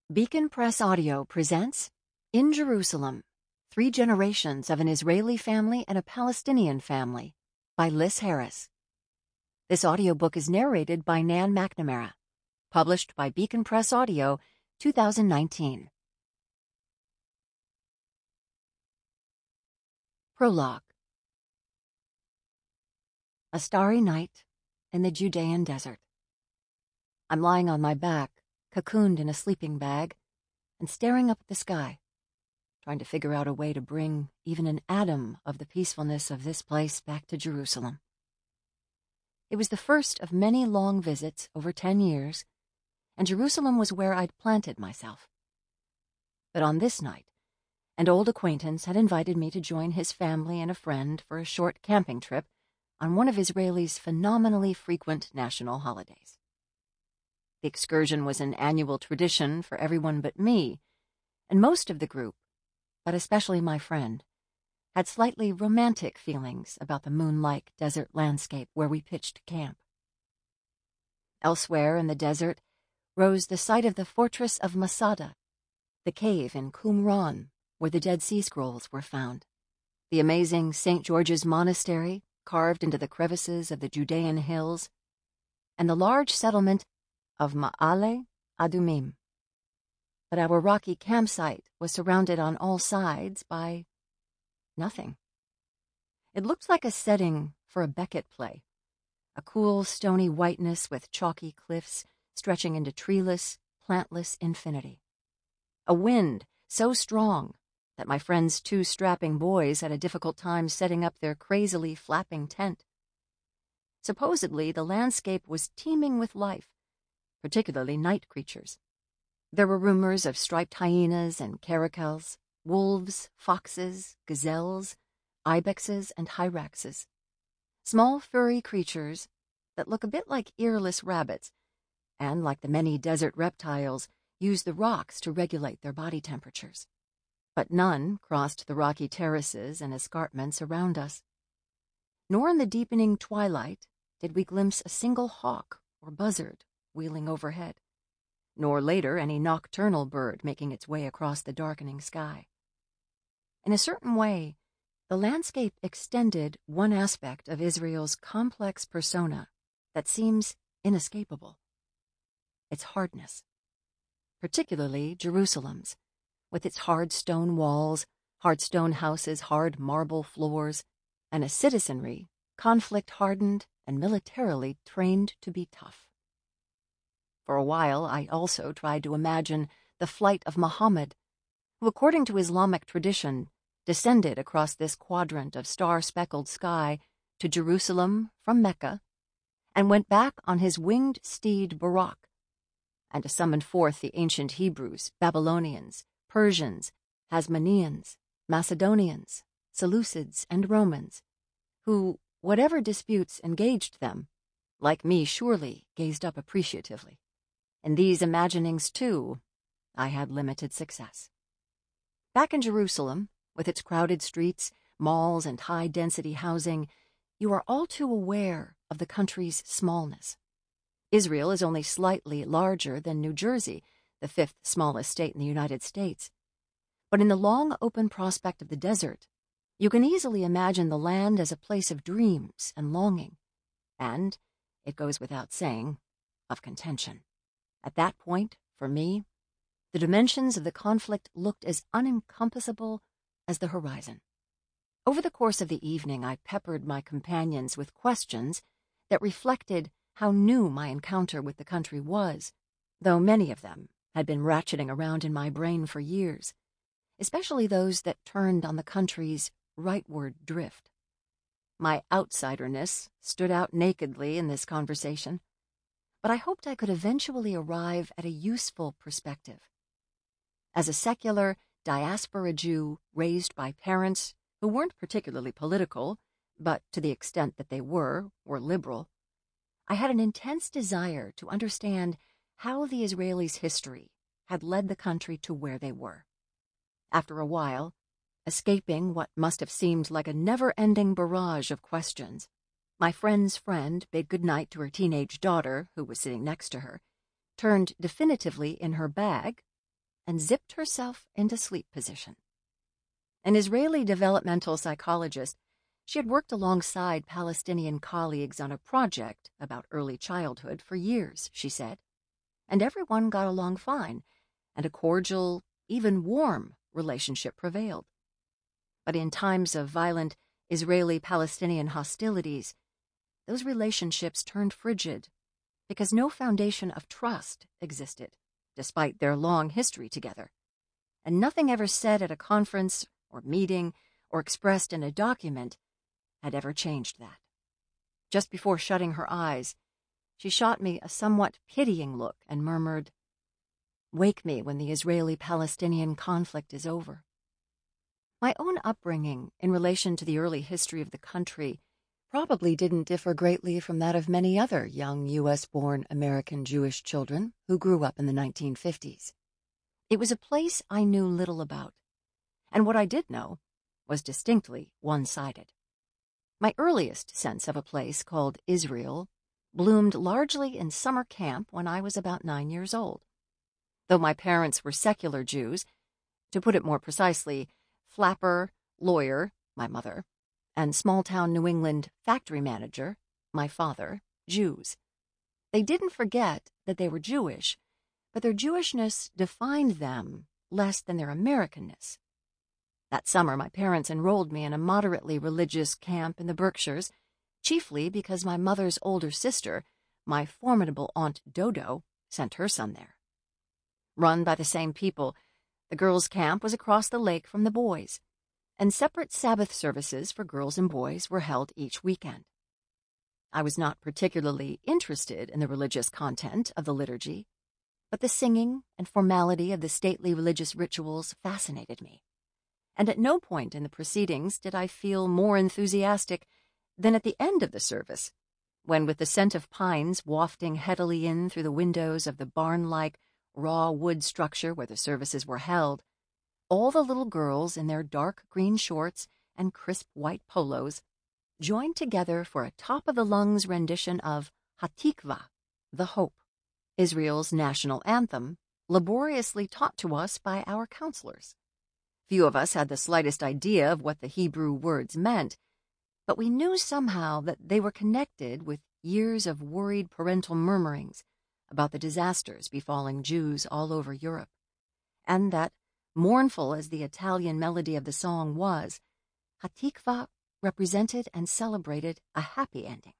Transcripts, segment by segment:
Beacon Press Audio presents In Jerusalem, 3 Generations of an Israeli Family and a Palestinian Family by Liz Harris. This audiobook is narrated by Nan McNamara, published by Beacon Press Audio, 2019. Prologue. A starry night in the Judean desert. I'm lying on my back, cocooned in a sleeping bag, and staring up at the sky, trying to figure out a way to bring even an atom of the peacefulness of this place back to Jerusalem. It was the first of many long visits over 10 years, and Jerusalem was where I'd planted myself. But on this night, an old acquaintance had invited me to join his family and a friend for a short camping trip on one of Israel's phenomenally frequent national holidays. The excursion was an annual tradition for everyone but me, and most of the group, but especially my friend, had slightly romantic feelings about the moon-like desert landscape where we pitched camp. Elsewhere in the desert rose the site of the fortress of Masada, the cave in Qumran where the Dead Sea Scrolls were found, the amazing St. George's Monastery carved into the crevices of the Judean hills, and the large settlement of Ma'ale Adumim. But our rocky campsite was surrounded on all sides by nothing. It looked like a setting for a Beckett play, a cool, stony whiteness with chalky cliffs stretching into treeless, plantless infinity. A wind so strong that my friend's 2 strapping boys had a difficult time setting up their crazily flapping tent. Supposedly, the landscape was teeming with life, particularly night creatures. There were rumors of striped hyenas and caracals, wolves, foxes, gazelles, ibexes, and hyraxes. Small furry creatures that look a bit like earless rabbits, and like the many desert reptiles, use the rocks to regulate their body temperatures. But none crossed the rocky terraces and escarpments around us. Nor in the deepening twilight did we glimpse a single hawk or buzzard wheeling overhead, nor later any nocturnal bird making its way across the darkening sky. In a certain way, the landscape extended one aspect of Israel's complex persona that seems inescapable: its hardness. Particularly Jerusalem's, with its hard stone walls, hard stone houses, hard marble floors, and a citizenry conflict-hardened and militarily trained to be tough. For a while, I also tried to imagine the flight of Muhammad, who, according to Islamic tradition, descended across this quadrant of star-speckled sky to Jerusalem from Mecca, and went back on his winged steed Buraq, and to summon forth the ancient Hebrews, Babylonians, Persians, Hasmoneans, Macedonians, Seleucids, and Romans, who, whatever disputes engaged them, like me surely gazed up appreciatively. In these imaginings, too, I had limited success. Back in Jerusalem, with its crowded streets, malls, and high-density housing, you are all too aware of the country's smallness. Israel is only slightly larger than New Jersey, the 5th smallest state in the United States. But in the long open prospect of the desert, you can easily imagine the land as a place of dreams and longing, and, it goes without saying, of contention. At that point, for me, the dimensions of the conflict looked as unencompassable as the horizon. Over the course of the evening, I peppered my companions with questions that reflected how new my encounter with the country was, though many of them had been ratcheting around in my brain for years, especially those that turned on the country's rightward drift. My outsiderness stood out nakedly in this conversation, but I hoped I could eventually arrive at a useful perspective. As a secular diaspora Jew raised by parents who weren't particularly political, but to the extent that they were liberal, I had an intense desire to understand how the Israelis' history had led the country to where they were. After a while, escaping what must have seemed like a never-ending barrage of questions, my friend's friend bade goodnight to her teenage daughter, who was sitting next to her, turned definitively in her bag, and zipped herself into sleep position. An Israeli developmental psychologist, she had worked alongside Palestinian colleagues on a project about early childhood for years, she said, and everyone got along fine, and a cordial, even warm, relationship prevailed. But in times of violent Israeli-Palestinian hostilities, those relationships turned frigid because no foundation of trust existed, despite their long history together, and nothing ever said at a conference or meeting or expressed in a document had ever changed that. Just before shutting her eyes, she shot me a somewhat pitying look and murmured, "Wake me when the Israeli-Palestinian conflict is over." My own upbringing in relation to the early history of the country probably didn't differ greatly from that of many other young U.S.-born American Jewish children who grew up in the 1950s. It was a place I knew little about, and what I did know was distinctly one-sided. My earliest sense of a place called Israel bloomed largely in summer camp when I was about 9 years old. Though my parents were secular Jews, to put it more precisely, flapper, lawyer, my mother, and small-town New England factory manager, my father, Jews. They didn't forget that they were Jewish, but their Jewishness defined them less than their Americanness. That summer, my parents enrolled me in a moderately religious camp in the Berkshires, chiefly because my mother's older sister, my formidable Aunt Dodo, sent her son there. Run by the same people, the girls' camp was across the lake from the boys', and separate Sabbath services for girls and boys were held each weekend. I was not particularly interested in the religious content of the liturgy, but the singing and formality of the stately religious rituals fascinated me. And at no point in the proceedings did I feel more enthusiastic than at the end of the service, when, with the scent of pines wafting headily in through the windows of the barn-like raw wood structure where the services were held, all the little girls in their dark green shorts and crisp white polos joined together for a top-of-the-lungs rendition of Hatikva, the Hope, Israel's national anthem, laboriously taught to us by our counselors. Few of us had the slightest idea of what the Hebrew words meant, but we knew somehow that they were connected with years of worried parental murmurings about the disasters befalling Jews all over Europe, and that, mournful as the Italian melody of the song was, Hatikva represented and celebrated a happy ending.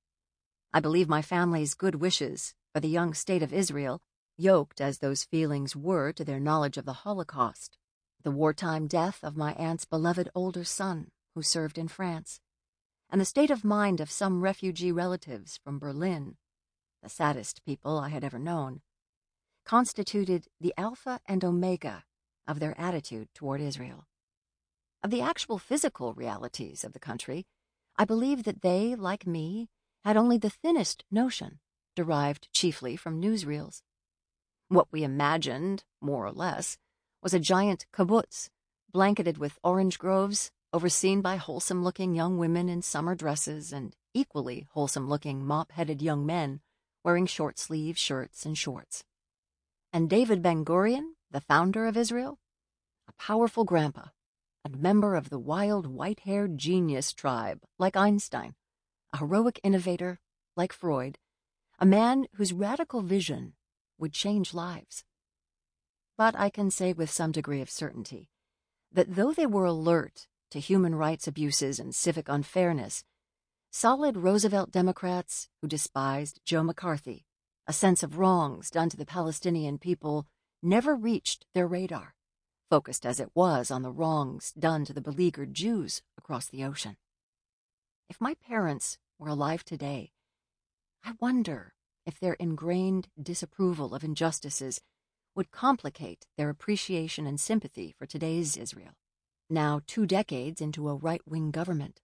I believe my family's good wishes for the young state of Israel, yoked as those feelings were to their knowledge of the Holocaust, the wartime death of my aunt's beloved older son who served in France, and the state of mind of some refugee relatives from Berlin, the saddest people I had ever known, constituted the alpha and omega of their attitude toward Israel. Of the actual physical realities of the country, I believe that they, like me, had only the thinnest notion, derived chiefly from newsreels. What we imagined, more or less, was a giant kibbutz, blanketed with orange groves, overseen by wholesome-looking young women in summer dresses and equally wholesome-looking mop-headed young men wearing short-sleeved shirts and shorts. And David Ben-Gurion, the founder of Israel, a powerful grandpa, and member of the wild white-haired genius tribe like Einstein, a heroic innovator like Freud, a man whose radical vision would change lives. But I can say with some degree of certainty that though they were alert to human rights abuses and civic unfairness, solid Roosevelt Democrats who despised Joe McCarthy, a sense of wrongs done to the Palestinian people, never reached their radar, focused as it was on the wrongs done to the beleaguered Jews across the ocean. If my parents were alive today, I wonder if their ingrained disapproval of injustices would complicate their appreciation and sympathy for today's Israel, now 2 decades into a right-wing government.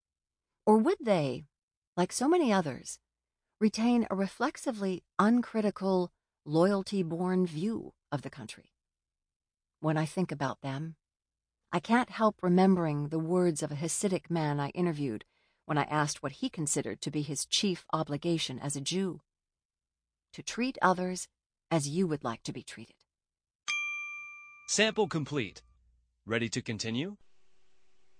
Or would they, like so many others, retain a reflexively uncritical, loyalty-born view of the country? When I think about them, I can't help remembering the words of a Hasidic man I interviewed when I asked what he considered to be his chief obligation as a Jew: to treat others as you would like to be treated. Sample complete. Ready to continue?